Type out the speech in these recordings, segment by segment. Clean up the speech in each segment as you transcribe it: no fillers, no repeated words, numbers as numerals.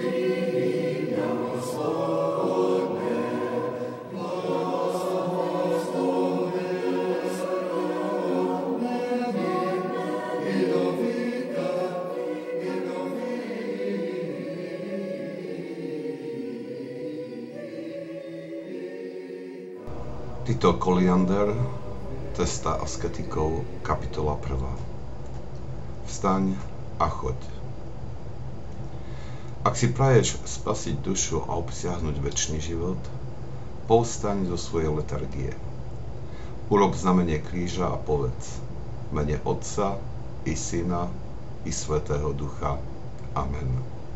Tito Koliander, Cesta asketikov, kapitola 1. Vstaň a choď. Ak si praješ spasiť dušu a obsiahnuť večný život, povstaň zo svojej letargie. Urob znamenie kríža a povedz: v mene Otca i Syna i Svätého Ducha. Amen.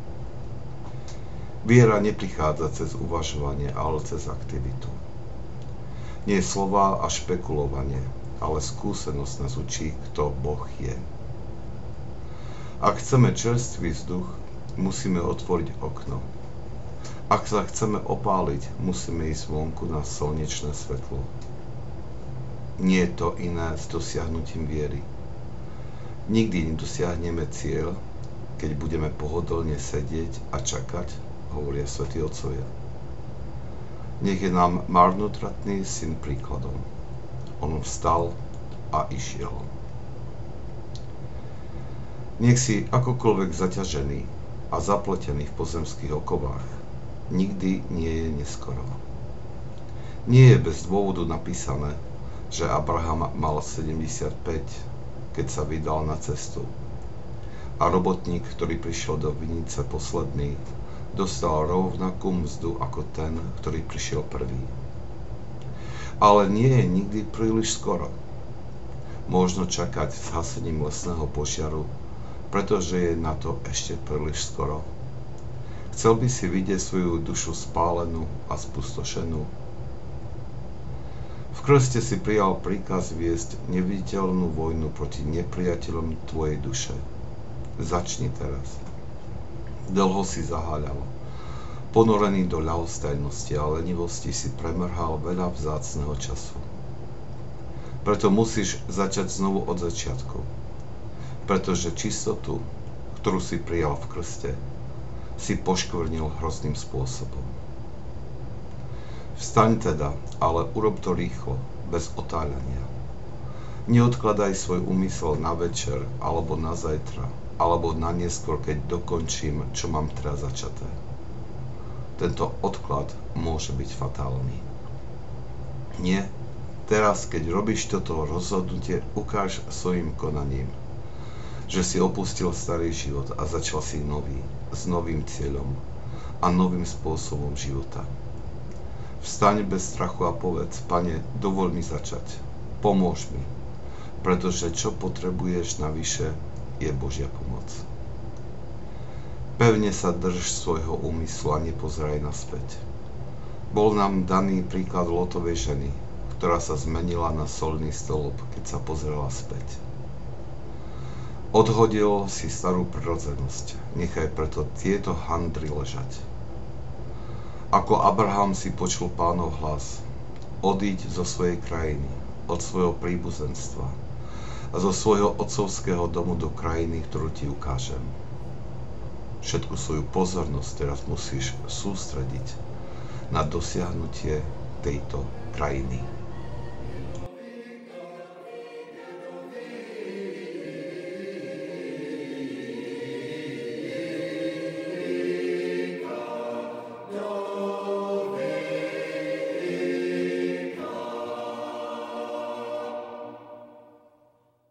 Viera neprichádza cez uvažovanie, ale cez aktivitu. Nie slová a špekulovanie, ale skúsenosť nás učí, kto Boh je. Ak chceme čerstvý vzduch, musíme otvoriť okno. Ak sa chceme opáliť, musíme ísť vonku na slnečné svetlo. Nie je to iné s dosiahnutím viery. Nikdy nedosiahneme cieľ, keď budeme pohodlne sedieť a čakať, hovoria svätí otcovia. Nech je nám marnotratný syn príkladom. On vstal a išiel. Nech si akokoľvek zaťažený a zapletený v pozemských okovách, nikdy nie je neskoro. Nie je bez dôvodu napísané, že Abraham mal 75, keď sa vydal na cestu. A robotník, ktorý prišiel do vinice posledný, dostal rovnakú mzdu ako ten, ktorý prišiel prvý. Ale nie je nikdy príliš skoro. Možno čakať s hasením lesného požiaru, pretože je na to ešte príliš skoro. Chcel by si vidieť svoju dušu spálenú a spustošenú? V krste si prijal príkaz viesť neviditeľnú vojnu proti nepriateľom tvojej duše. Začni teraz. Dlho si zaháľal. Ponorený do ľahostajnosti a lenivosti si premrhal veľa vzácneho času. Preto musíš začať znovu od začiatku. Pretože čistotu, ktorú si prijal v krste, si poškvrnil hrozným spôsobom. Vstaň teda, ale urob to rýchlo, bez otáľania. Neodkladaj svoj úmysel na večer, alebo na zajtra, alebo na neskôr, keď dokončím, čo mám teraz začaté. Tento odklad môže byť fatálny. Nie, teraz, keď robíš toto rozhodnutie, ukáž svojim konaním, že si opustil starý život a začal si nový, s novým cieľom a novým spôsobom života. Vstaň bez strachu a povedz: Pane, dovoľ mi začať, pomôž mi, pretože čo potrebuješ navyše, je Božia pomoc. Pevne sa drž svojho úmyslu a nepozeraj naspäť. Bol nám daný príklad Lotovej ženy, ktorá sa zmenila na solný stĺp, keď sa pozerala späť. Odhodil si starú prirodzenosť, nechaj preto tieto handry ležať. Ako Abraham si počul Pánov hlas: odíď zo svojej krajiny, od svojho príbuzenstva a zo svojho otcovského domu do krajiny, ktorú ti ukážem. Všetku svoju pozornosť teraz musíš sústrediť na dosiahnutie tejto krajiny.